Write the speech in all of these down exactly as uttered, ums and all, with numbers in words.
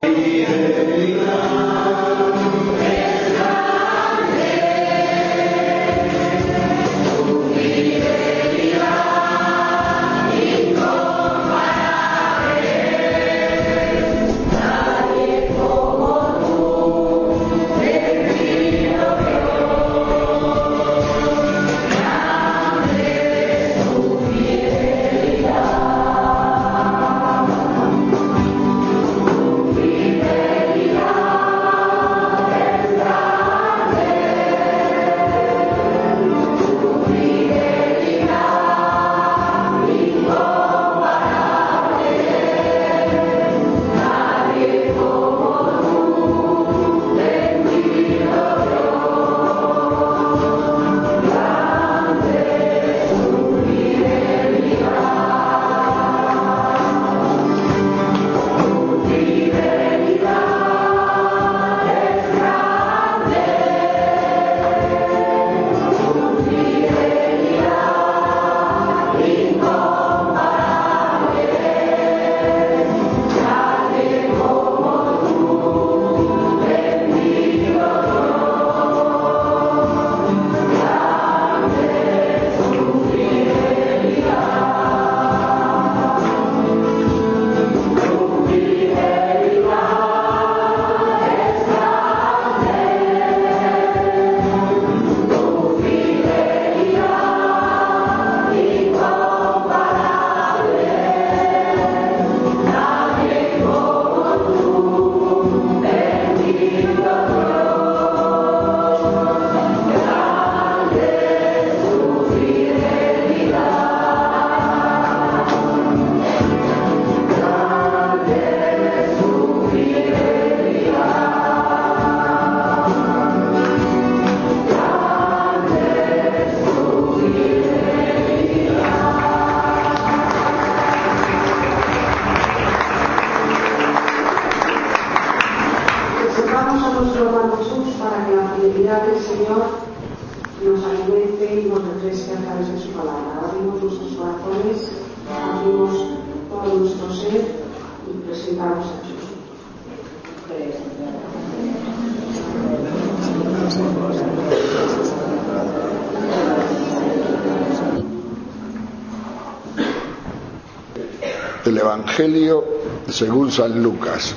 El Evangelio según San Lucas.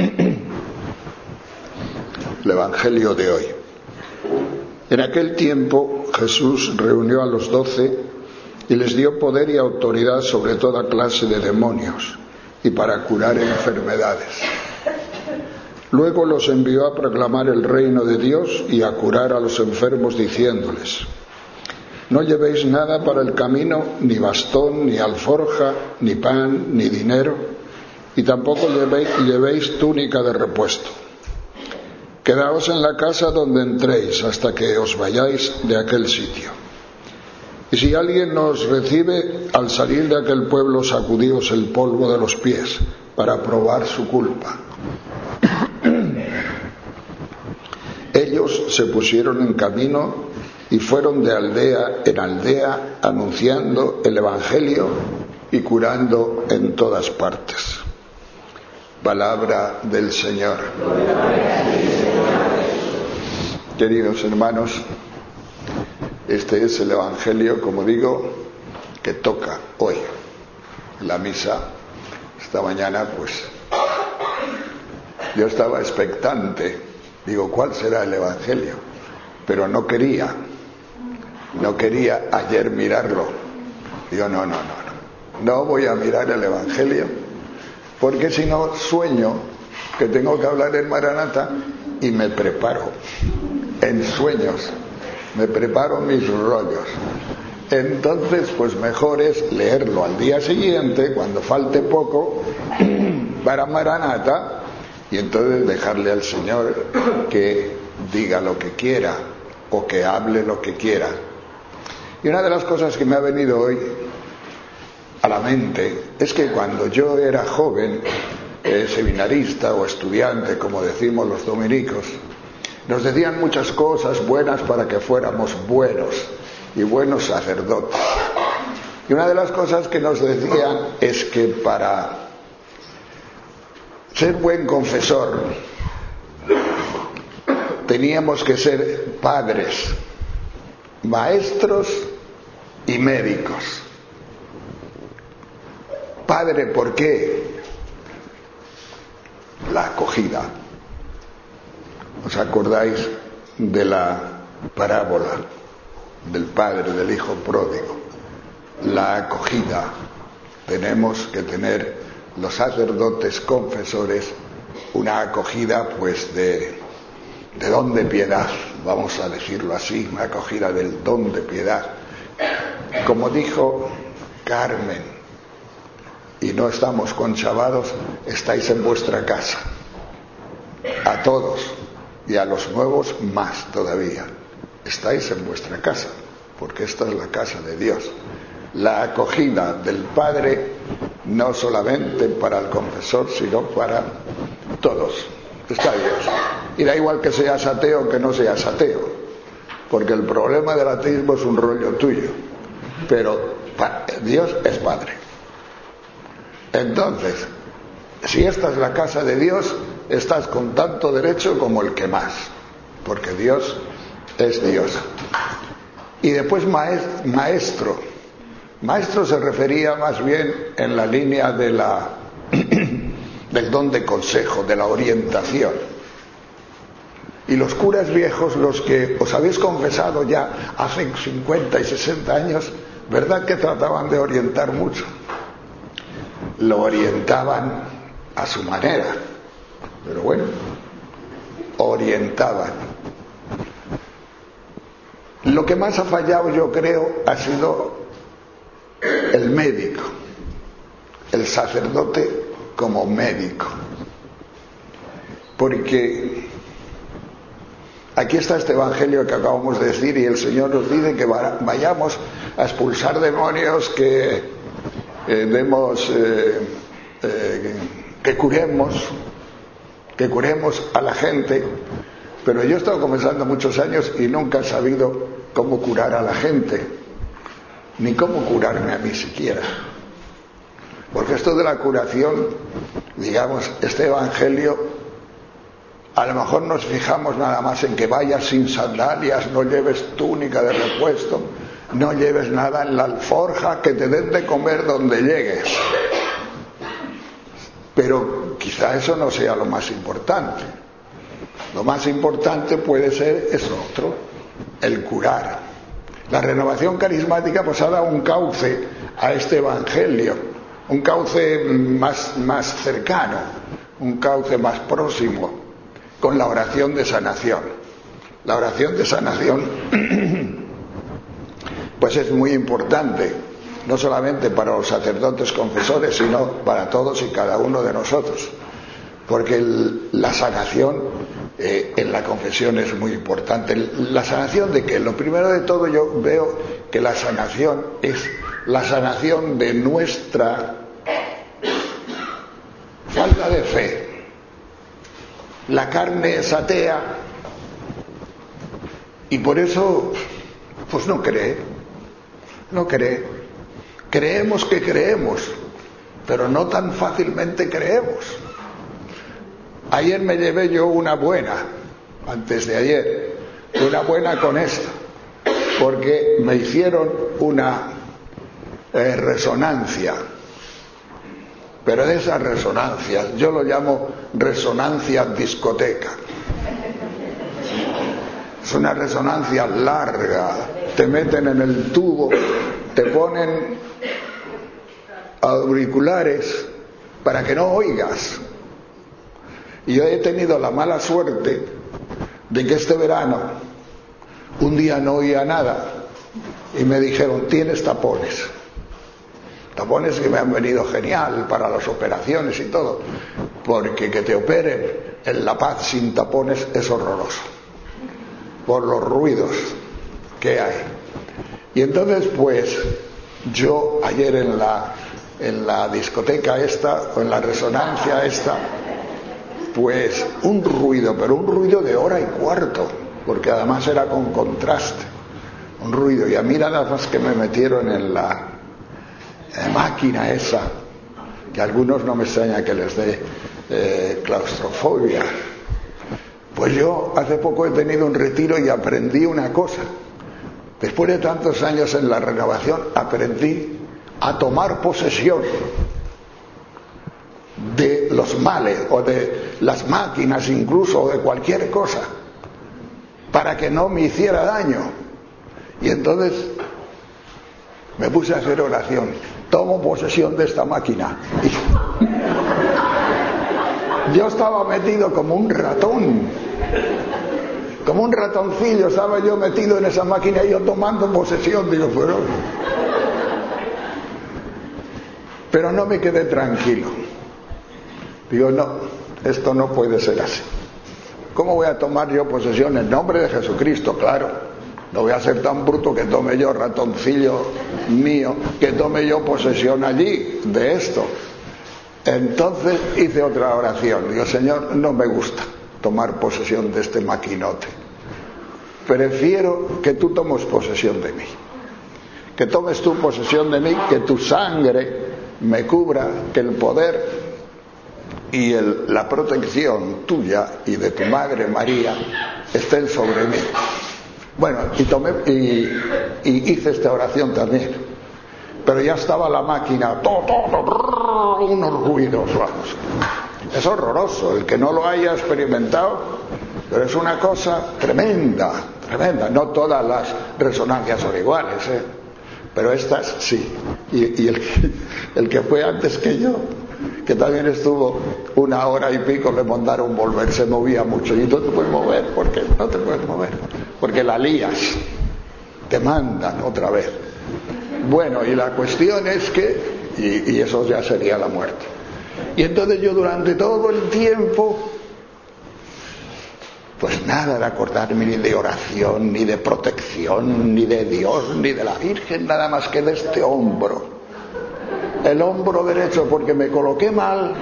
El Evangelio de hoy. En aquel tiempo Jesús reunió a los doce y les dio poder y autoridad sobre toda clase de demonios y para curar enfermedades. Luego los envió a proclamar el reino de Dios y a curar a los enfermos diciéndoles: no llevéis nada para el camino, ni bastón, ni alforja, ni pan, ni dinero, y tampoco llevéis, llevéis túnica de repuesto. Quedaos en la casa donde entréis hasta que os vayáis de aquel sitio. Y si alguien os recibe, al salir de aquel pueblo sacudíos el polvo de los pies para probar su culpa. Ellos se pusieron en camino y fueron de aldea en aldea anunciando el Evangelio y curando en todas partes. Palabra del Señor. Queridos hermanos, este es el Evangelio, como digo, que toca hoy. En la misa, esta mañana, pues, yo estaba expectante. Digo, ¿cuál será el Evangelio? Pero no quería, no quería ayer mirarlo. Digo, no, no, no, no, no voy a mirar el Evangelio, porque si no sueño que tengo que hablar en Maranata y me preparo. En sueños me preparo mis rollos. Entonces pues mejor es leerlo al día siguiente, cuando falte poco, para Maranata, y entonces dejarle al Señor que diga lo que quiera o que hable lo que quiera. Y una de las cosas que me ha venido hoy a la mente es que cuando yo era joven, eh, seminarista o estudiante, como decimos los dominicos, nos decían muchas cosas buenas para que fuéramos buenos y buenos sacerdotes. Y una de las cosas que nos decían es que para ser buen confesor, teníamos que ser padres, maestros y médicos. Padre, ¿por qué? La acogida. ¿Os acordáis de la parábola del padre del hijo pródigo? La acogida. Tenemos que tener los sacerdotes confesores una acogida pues de, de don de piedad, vamos a decirlo así, una acogida del don de piedad. Como dijo Carmen, y no estamos conchavados, estáis en vuestra casa. A todos, y a los nuevos más todavía, estáis en vuestra casa, porque esta es la casa de Dios. La acogida del Padre no solamente para el confesor, sino para todos. Está Dios. Y da igual que seas ateo o que no seas ateo, porque el problema del ateísmo es un rollo tuyo, pero Dios es Padre. Entonces, si esta es la casa de Dios, estás con tanto derecho como el que más, porque Dios es Dios. Y después maestro. Maestro se refería más bien en la línea de la, del don de consejo, de la orientación. Y los curas viejos, los que os habéis confesado ya hace cincuenta y sesenta años, ¿verdad que trataban de orientar mucho? Lo orientaban a su manera, pero bueno, orientaban. Lo que más ha fallado, yo creo, ha sido el médico, el sacerdote como médico. Porque aquí está este evangelio que acabamos de decir, y el Señor nos dice que vayamos a expulsar demonios, que eh, demos, eh, eh, que curemos, que curemos a la gente. Pero yo he estado confesando muchos años y nunca he sabido cómo curar a la gente, ni cómo curarme a mí siquiera. Porque esto de la curación, digamos, este evangelio, a lo mejor nos fijamos nada más en que vayas sin sandalias, no lleves túnica de repuesto, no lleves nada en la alforja, que te den de comer donde llegues. Pero quizá eso no sea lo más importante. Lo más importante puede ser eso otro, el curar. La renovación carismática pues ha dado un cauce a este evangelio, un cauce más, más cercano, un cauce más próximo, con la oración de sanación. La oración de sanación pues es muy importante, no solamente para los sacerdotes confesores, sino para todos y cada uno de nosotros, porque el, la sanación eh, en la confesión es muy importante. ¿La sanación de qué? Lo primero de todo, yo veo que la sanación es la sanación de nuestra falta de fe. La carne es atea y por eso pues no cree, no cree. Creemos que creemos, pero no tan fácilmente creemos. Ayer me llevé yo una buena, antes de ayer, una buena con esto, porque me hicieron una eh, resonancia, pero de esas resonancias, yo lo llamo resonancia discoteca. Es una resonancia larga, te meten en el tubo, te ponen auriculares para que no oigas. Y yo he tenido la mala suerte de que este verano un día no oía nada y me dijeron, tienes tapones. Tapones que me han venido genial para las operaciones y todo, porque que te operen en La Paz sin tapones es horroroso, por los ruidos que hay. Y entonces pues yo ayer en la, en la discoteca esta, o en la resonancia esta, pues un ruido, pero un ruido de hora y cuarto, porque además era con contraste, un ruido. Y a mí nada más que me metieron en la eh, máquina esa, que a algunos no me extraña que les dé eh, claustrofobia. Pues yo hace poco he tenido un retiro y aprendí una cosa. Después de tantos años en la renovación, aprendí a tomar posesión de los males o de las máquinas, incluso, o de cualquier cosa, para que no me hiciera daño. Y entonces me puse a hacer oración. Tomo posesión de esta máquina. Y yo estaba metido como un ratón, como un ratoncillo, estaba yo metido en esa máquina y yo tomando posesión. Digo, pero, pero no me quedé tranquilo. Digo, no, esto no puede ser así. ¿Cómo voy a tomar yo posesión en nombre de Jesucristo? Claro, no voy a ser tan bruto que tome yo, ratoncillo mío, que tome yo posesión allí de esto. Entonces hice otra oración. Digo, Señor, no me gusta tomar posesión de este maquinote. Prefiero que tú tomes posesión de mí. Que tomes tú posesión de mí, que tu sangre me cubra, que el poder y el, la protección tuya y de tu madre María estén sobre mí. Bueno, y tomé y, y hice esta oración también, pero ya estaba la máquina, todo, todo, unos ruidos, vamos. Es horroroso, el que no lo haya experimentado, pero es una cosa tremenda, tremenda. No todas las resonancias son iguales, ¿eh? Pero estas sí. Y, y el, que, el que fue antes que yo, que también estuvo una hora y pico, le mandaron volver, se movía mucho. Y no te puedes mover, porque no te puedes mover, porque la lías, te mandan otra vez. Bueno, y la cuestión es que, y, y eso ya sería la muerte. Y entonces yo durante todo el tiempo, pues nada de acordarme ni de oración, ni de protección, ni de Dios, ni de la Virgen, nada más que de este hombro. El hombro derecho, porque me coloqué mal,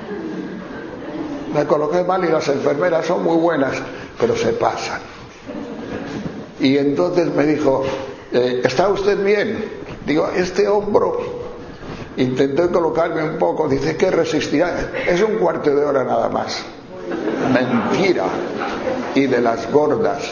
me coloqué mal y las enfermeras son muy buenas, pero se pasan. Y entonces me dijo, eh, ¿está usted bien? Digo, este hombro, intenté colocarme un poco, dice que resistirá, es un cuarto de hora nada más. Mentira. Y de las gordas.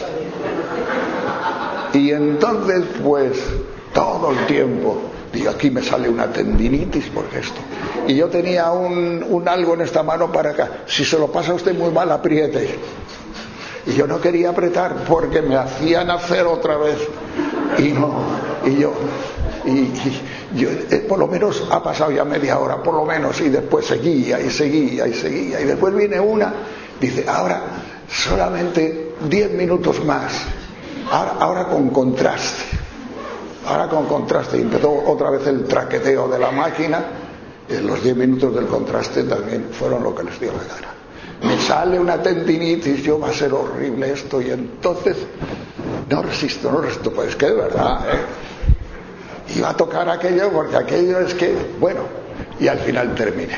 Y entonces pues todo el tiempo digo, aquí me sale una tendinitis porque esto, y yo tenía un, un algo en esta mano para acá, si se lo pasa a usted muy mal apriete, y yo no quería apretar porque me hacían hacer otra vez, y no, y yo y, y yo eh, por lo menos ha pasado ya media hora por lo menos, y después seguía y seguía y seguía, y después viene una, dice, ahora solamente diez minutos más, ahora, ahora con contraste, ahora con contraste, y empezó otra vez el traqueteo de la máquina. En los diez minutos del contraste también fueron lo que les dio la gana. Me sale una tendinitis, yo va a ser horrible esto, y entonces no resisto, no resisto, pues que de verdad, ¿eh? Iba a tocar aquello porque aquello es que, bueno, y al final terminé.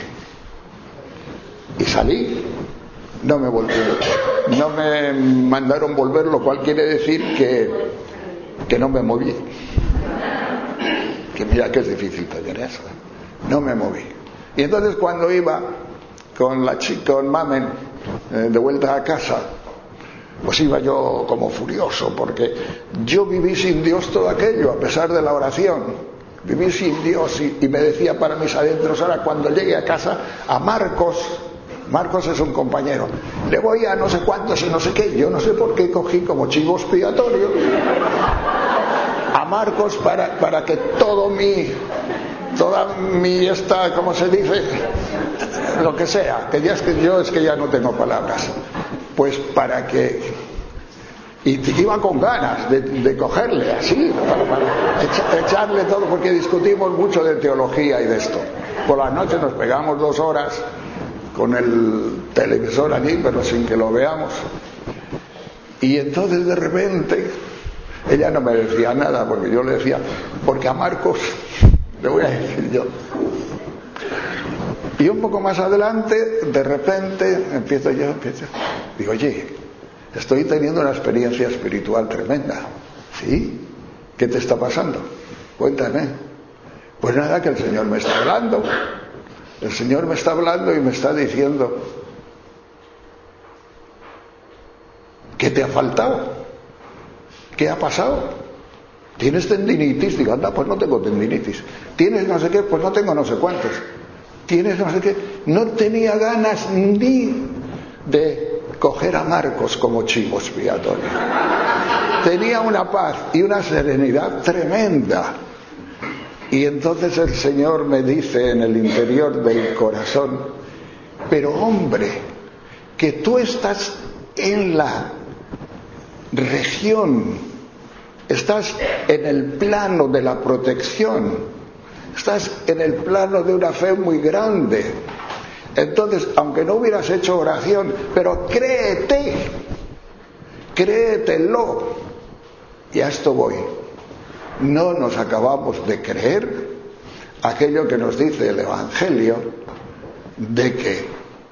Y salí, no me volví, no me mandaron volver, lo cual quiere decir que, que no me moví. Que mira que es difícil también eso, ¿eh? No me moví. Y entonces cuando iba con la chica, con Mamen, eh, de vuelta a casa, pues iba yo como furioso, porque yo viví sin Dios todo aquello, a pesar de la oración. Viví sin Dios, y, y me decía para mis adentros, ahora cuando llegue a casa, a Marcos, Marcos es un compañero, le voy a no sé cuántos y no sé qué, yo no sé por qué cogí como chivo expiatorio a Marcos para, para que todo mi, toda mi esta, ¿cómo se dice? Lo que sea, que ya es que yo es que ya no tengo palabras, pues para que, y iba con ganas de, de cogerle así, para, para echa, echarle todo, porque discutimos mucho de teología y de esto. Por la noche nos pegamos dos horas con el televisor allí, pero sin que lo veamos. Y entonces de repente ella no me decía nada, porque yo le decía, porque a Marcos le voy a decir yo. Y un poco más adelante, de repente, empiezo yo, empiezo, digo, oye, estoy teniendo una experiencia espiritual tremenda. ¿Sí? ¿Qué te está pasando? Cuéntame. Pues nada, que el Señor me está hablando. El Señor me está hablando y me está diciendo: ¿qué te ha faltado? ¿Qué ha pasado? ¿Tienes tendinitis? Digo, anda, pues no tengo tendinitis. ¿Tienes no sé qué? Pues no tengo no sé cuántos. ¿Tienes no sé qué? No tenía ganas ni de coger a Marcos como chivo expiatorio. Tenía una paz y una serenidad tremenda. Y entonces el Señor me dice en el interior del corazón: pero hombre, que tú estás en la región, estás en el plano de la protección, estás en el plano de una fe muy grande. Entonces, aunque no hubieras hecho oración, pero créete, créetelo. Y a esto voy. No nos acabamos de creer aquello que nos dice el Evangelio, de que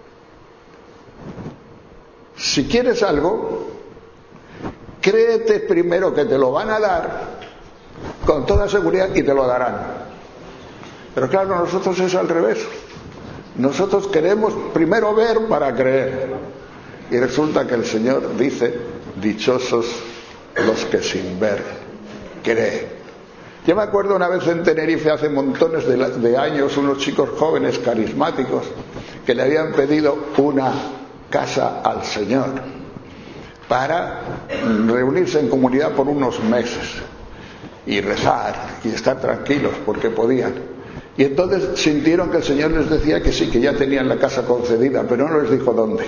si quieres algo, créete primero que te lo van a dar con toda seguridad y te lo darán. Pero claro, nosotros es al revés. Nosotros queremos primero ver para creer. Y resulta que el Señor dice: dichosos los que sin ver creen. Yo me acuerdo una vez en Tenerife, hace montones de, de años, unos chicos jóvenes carismáticos que le habían pedido una casa al Señor para reunirse en comunidad por unos meses y rezar y estar tranquilos porque podían. Y entonces sintieron que el Señor les decía que sí, que ya tenían la casa concedida, pero no les dijo dónde.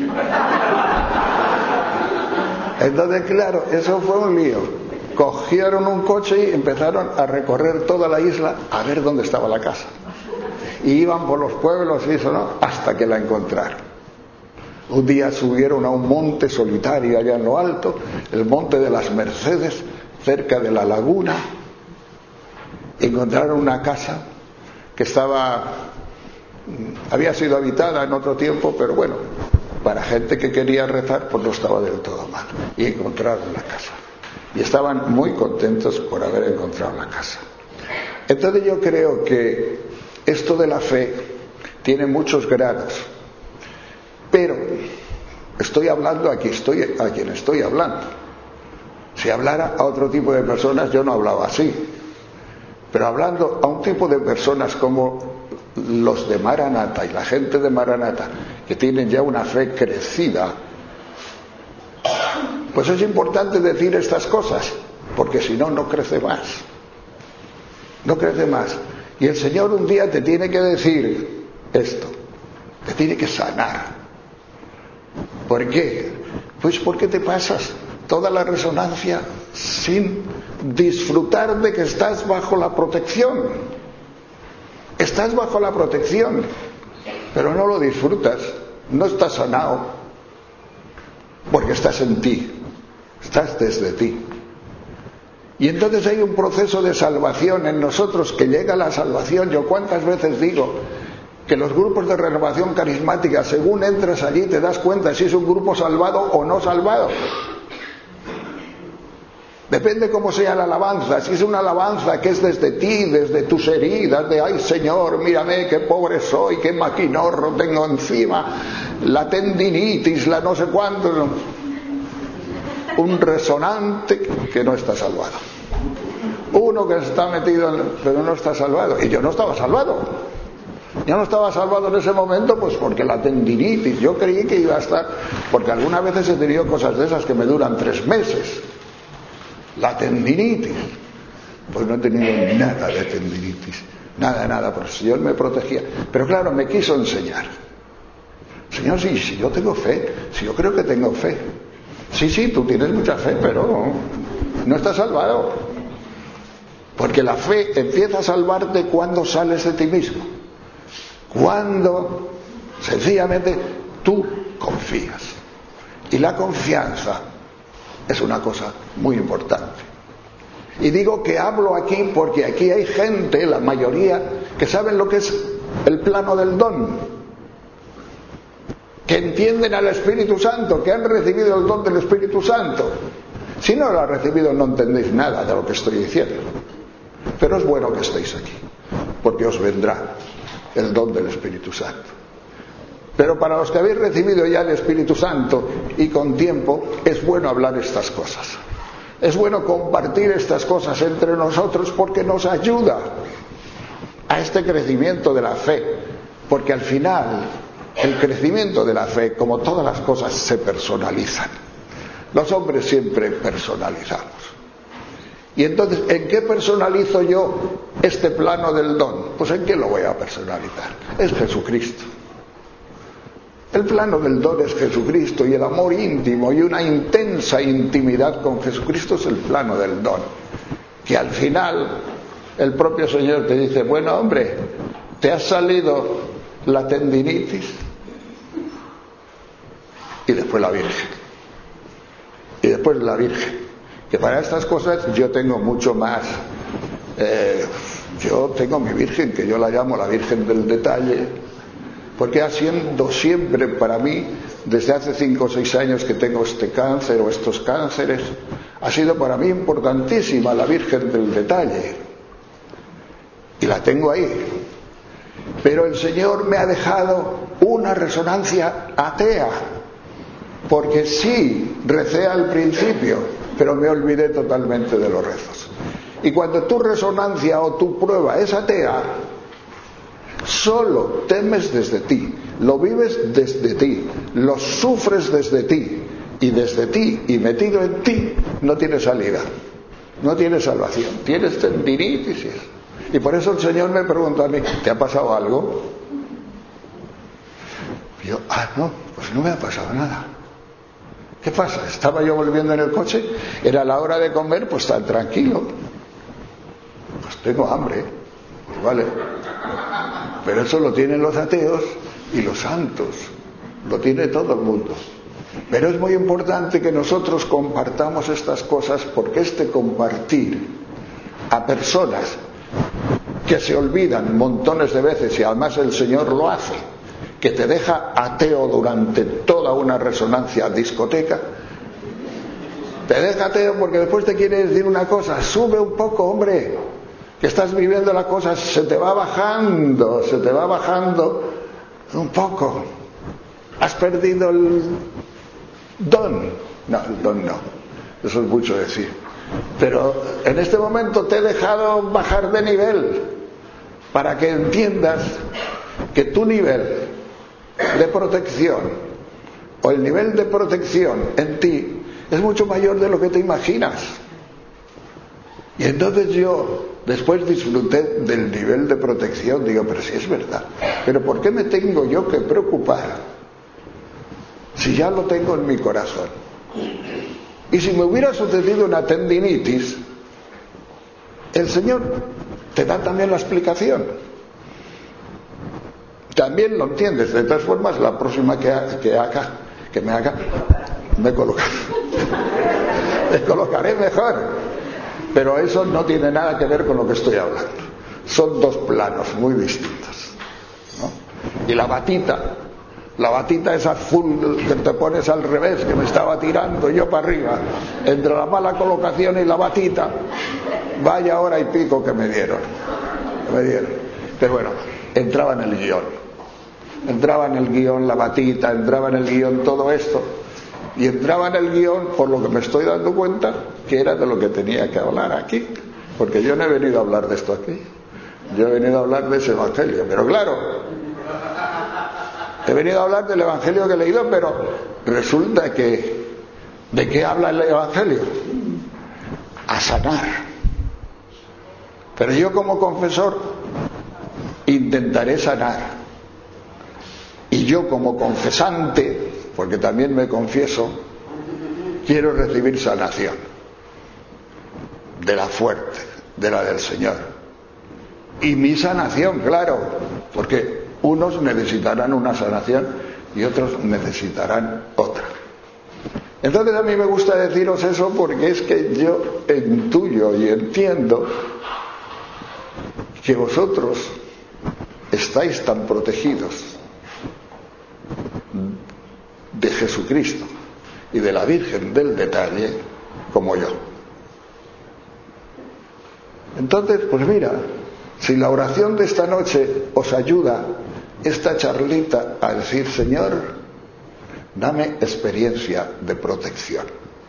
Entonces, claro, eso fue un lío. Cogieron un coche y empezaron a recorrer toda la isla a ver dónde estaba la casa. Y iban por los pueblos y eso, ¿no? Hasta que la encontraron. Un día subieron a un monte solitario allá en lo alto, el monte de las Mercedes, cerca de la laguna. Encontraron una casa que estaba, había sido habitada en otro tiempo, pero bueno, para gente que quería rezar, pues no estaba del todo mal. Y encontraron la casa. Y estaban muy contentos por haber encontrado la casa. Entonces yo creo que esto de la fe tiene muchos grados. Pero estoy hablando a quien estoy, a quien estoy hablando. Si hablara a otro tipo de personas, yo no hablaba así. Pero hablando a un tipo de personas como los de Maranata y la gente de Maranata, que tienen ya una fe crecida, pues es importante decir estas cosas, porque si no, no crece más. No crece más. Y el Señor un día te tiene que decir esto, te tiene que sanar. ¿Por qué? Pues porque te pasas toda la resonancia sin disfrutar de que estás bajo la protección. Estás bajo la protección, pero no lo disfrutas, no estás sanado, porque estás en ti, estás desde ti. Y entonces hay un proceso de salvación en nosotros, que llega a la salvación. Yo cuántas veces digo que los grupos de renovación carismática, según entras allí te das cuenta si es un grupo salvado o no salvado. Depende cómo sea la alabanza. Si es una alabanza que es desde ti, desde tus heridas, de ay Señor, mírame qué pobre soy, qué maquinorro tengo encima, la tendinitis, la no sé cuánto, no. Un resonante que no está salvado. Uno que está metido en, pero no está salvado. Y yo no estaba salvado. Yo no estaba salvado en ese momento, pues porque la tendinitis, yo creí que iba a estar, porque algunas veces he tenido cosas de esas que me duran tres meses. La tendinitis, pues no he tenido nada de tendinitis, nada, nada, porque el Señor me protegía. Pero claro, me quiso enseñar. Señor, sí, si yo tengo fe, si yo creo que tengo fe. Sí, sí, tú tienes mucha fe, pero no estás salvado. Porque la fe empieza a salvarte cuando sales de ti mismo. Cuando sencillamente tú confías. Y la confianza es una cosa muy importante. Y digo que hablo aquí porque aquí hay gente, la mayoría, que saben lo que es el plano del don, que entienden al Espíritu Santo, que han recibido el don del Espíritu Santo. Si no lo has recibido, no entendéis nada de lo que estoy diciendo. Pero es bueno que estéis aquí, porque os vendrá. el don del Espíritu Santo. Pero para los que habéis recibido ya el Espíritu Santo y con tiempo, es bueno hablar estas cosas. Es bueno compartir estas cosas entre nosotros porque nos ayuda a este crecimiento de la fe. Porque al final, el crecimiento de la fe, como todas las cosas, se personalizan. Los hombres siempre personalizamos. Y entonces, ¿en qué personalizo yo este plano del don? Pues ¿en qué lo voy a personalizar? Es Jesucristo. El plano del don es Jesucristo, y el amor íntimo y una intensa intimidad con Jesucristo es el plano del don. Que al final el propio Señor te dice, bueno hombre, ¿te ha salido la tendinitis? Y después la Virgen. Y después la Virgen. Que para estas cosas yo tengo mucho más. Eh, yo tengo mi Virgen, que yo la llamo la Virgen del Detalle, porque ha sido siempre para mí, desde hace cinco o seis años que tengo este cáncer o estos cánceres, ha sido para mí importantísima la Virgen del Detalle. Y la tengo ahí. Pero el Señor me ha dejado una resonancia atea, porque sí, recé al principio, pero me olvidé totalmente de los rezos. Y cuando tu resonancia o tu prueba es atea, solo temes desde ti, lo vives desde ti, lo sufres desde ti, y desde ti y metido en ti no tienes salida, no tienes salvación, tienes tendinitis. Y por eso el Señor me preguntó a mí, ¿te ha pasado algo? Y yo, ah, no, pues no me ha pasado nada. ¿Qué pasa? Estaba yo volviendo en el coche, era la hora de comer, pues tan tranquilo. Pues tengo hambre, pues vale. Pero eso lo tienen los ateos y los santos, lo tiene todo el mundo. Pero es muy importante que nosotros compartamos estas cosas, porque este compartir a personas que se olvidan montones de veces, y además el Señor lo hace, que te deja ateo durante toda una resonancia discoteca, te deja ateo porque después te quiere decir una cosa, sube un poco, hombre, que estás viviendo la cosa, se te va bajando, se te va bajando un poco, has perdido el don. No, el don no, eso es mucho decir, pero en este momento te he dejado bajar de nivel para que entiendas que tu nivel de protección o el nivel de protección en ti es mucho mayor de lo que te imaginas. Y entonces yo después disfruté del nivel de protección, digo, pero si es verdad, pero ¿por qué me tengo yo que preocupar si ya lo tengo en mi corazón? Y si me hubiera sucedido una tendinitis, el Señor te da también la explicación, también lo entiendes. De todas formas, la próxima que haga, que, haga, que me haga, me colocaré, me colocaré mejor. Pero eso no tiene nada que ver con lo que estoy hablando. Son dos planos muy distintos, ¿no? Y la batita, la batita esa azul que te pones al revés, que me estaba tirando yo para arriba, entre la mala colocación y la batita, vaya hora y pico que me dieron, que me dieron. Pero bueno, entraba en el guión, entraba en el guión la batita, entraba en el guión todo esto, y entraba en el guión, por lo que me estoy dando cuenta, que era de lo que tenía que hablar aquí, porque yo no he venido a hablar de esto aquí, yo he venido a hablar de ese evangelio. Pero claro, he venido a hablar del evangelio que he leído, pero resulta que ¿de qué habla el evangelio? A sanar. Pero yo como confesor intentaré sanar, y yo como confesante, porque también me confieso, quiero recibir sanación, de la fuerte, de la del Señor. Y mi sanación, claro, porque unos necesitarán una sanación y otros necesitarán otra. Entonces a mí me gusta deciros eso, porque es que yo intuyo y entiendo que vosotros estáis tan protegidos de Jesucristo y de la Virgen del Detalle como yo. Entonces, pues mira, Si la oración de esta noche os ayuda, esta charlita, a decir: Señor, dame experiencia de protección.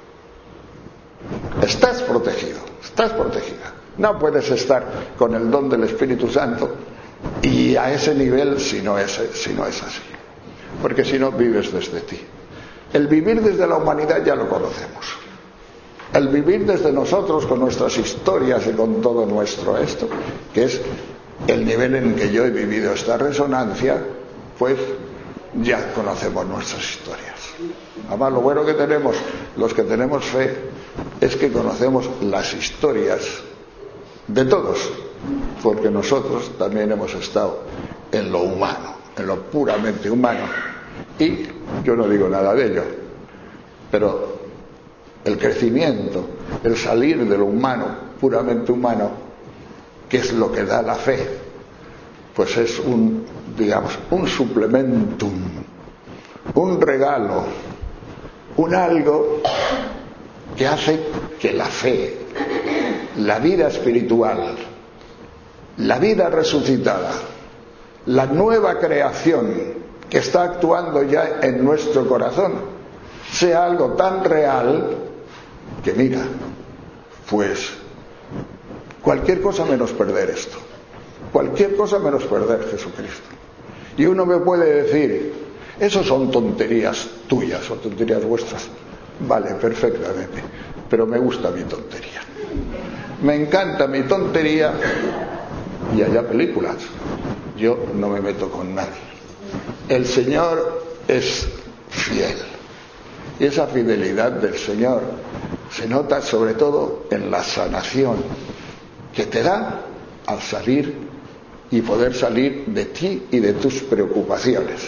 Estás protegido, estás protegida. No puedes estar con el don del Espíritu Santo y a ese nivel si no es, si no es así. Porque si no, vives desde ti. El vivir desde la humanidad ya lo conocemos. El vivir desde nosotros, con nuestras historias y con todo nuestro esto, que es el nivel en que yo he vivido esta resonancia, pues ya conocemos nuestras historias. Además, lo bueno que tenemos, los que tenemos fe, es que conocemos las historias de todos, porque nosotros también hemos estado en lo humano, en lo puramente humano, y yo no digo nada de ello, pero el crecimiento, el salir de lo humano, puramente humano, que es lo que da la fe, pues es un, digamos, un suplementum, un regalo, un algo que hace que la fe, la vida espiritual, la vida resucitada, la nueva creación que está actuando ya en nuestro corazón, sea algo tan real que, mira, pues cualquier cosa menos perder esto, cualquier cosa menos perder Jesucristo. Y uno me puede decir: eso son tonterías tuyas o tonterías vuestras. Vale, perfectamente, pero me gusta mi tontería, me encanta mi tontería, y haya películas, yo no me meto con nadie. El Señor es fiel, y esa fidelidad del Señor se nota sobre todo en la sanación que te da al salir y poder salir de ti y de tus preocupaciones.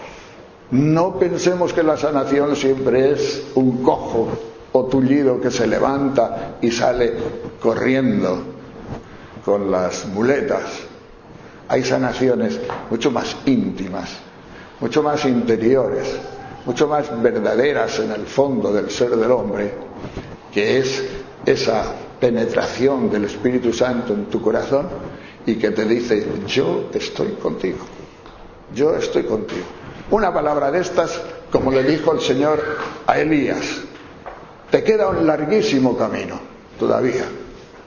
No pensemos que la sanación siempre es un cojo o tullido que se levanta y sale corriendo con las muletas. Hay sanaciones mucho más íntimas, mucho más interiores, mucho más verdaderas en el fondo del ser del hombre, que es esa penetración del Espíritu Santo en tu corazón y que te dice: yo estoy contigo, yo estoy contigo. Una palabra de estas, como le dijo el Señor a Elías: te queda un larguísimo camino todavía,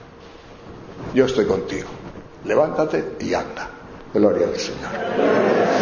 yo estoy contigo, levántate y anda. Gloria al Señor.